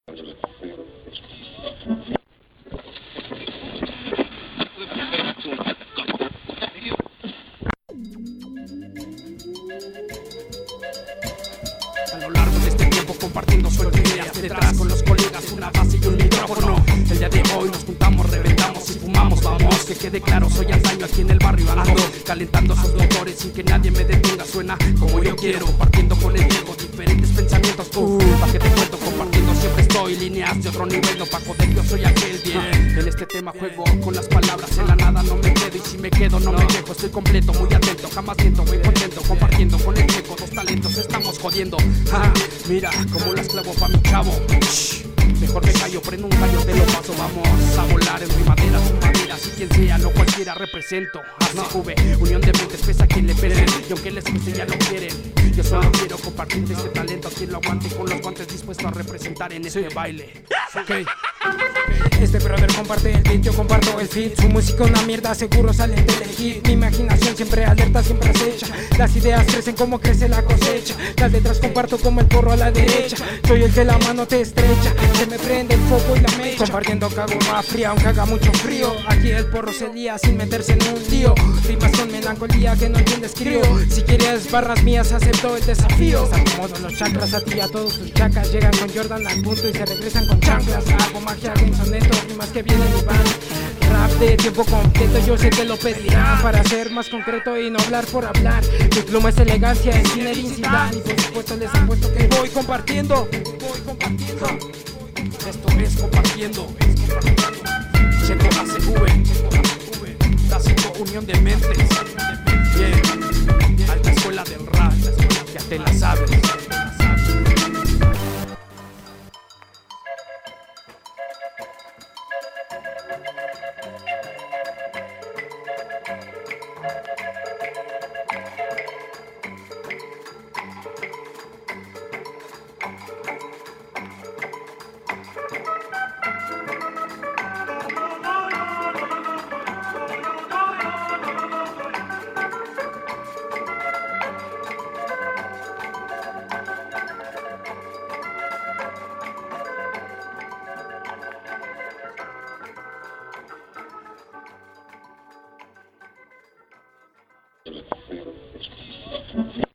A lo largo de este tiempo compartiendo sueldo ideas detrás con los colegas, una base y un micrófono. El día de hoy nos juntamos, reventamos y fumamos, vamos. Que quede claro, soy antaño aquí en el barrio ando, calentando sus motores sin que nadie me detenga. Suena como yo quiero, compartiendo con el ego diferentes pensamientos. Pa' que te cuento, compartiendo siempre estoy. Líneas de otro nivel, no pa' joder, yo soy aquel bien. En este tema juego con las palabras, en la nada no me quedo. Y si me quedo no me dejo, estoy completo, muy atento, jamás miento, muy contento. Compartiendo con el checo, dos talentos, estamos jodiendo. Mira como las clavo pa' mi chavo. Mejor me callo, prendo un gallo, te lo paso. Vamos a volar en rimaderas, maderas. Y quien sea, no cualquiera represento. ACV, unión de mentes, pesa a quien le pesen. Y aunque les cueste ya lo quieren. Yo solo quiero compartir este talento a quien lo aguante, con los guantes dispuesto a representar en este baile. Este brother comparte el beat, yo comparto el feed. Su música una mierda, seguro salen de elegir. Mi imaginación siempre alerta, siempre acecha. Las ideas crecen como crece la cosecha. Las letras comparto como el porro a la derecha. Soy el que la mano te estrecha, se me prende el foco y la mecha. Compartiendo cago más fría, aunque haga mucho frío. Aquí el porro se lía sin meterse en un lío. Rimas con melancolía que no entiendes crío. Si quieres barras mías acepto el desafío. Acomodo los chakras a ti y a todos tus chacas. Llegan con Jordan al punto y se regresan con chanclas. Hago magia en sonetos, rimas que vienen y van. Rap de tiempo completo, yo sé que lo pedirán. Para ser más concreto y no hablar por hablar. Mi pluma es elegancia, es Zinedine Zidane. Y por supuesto les apuesto que voy compartiendo. Esto es compartiendo. Checo ACV, clásico unión de mentes. Bien, alta escuela del rap, ya te la sabes. Thank you.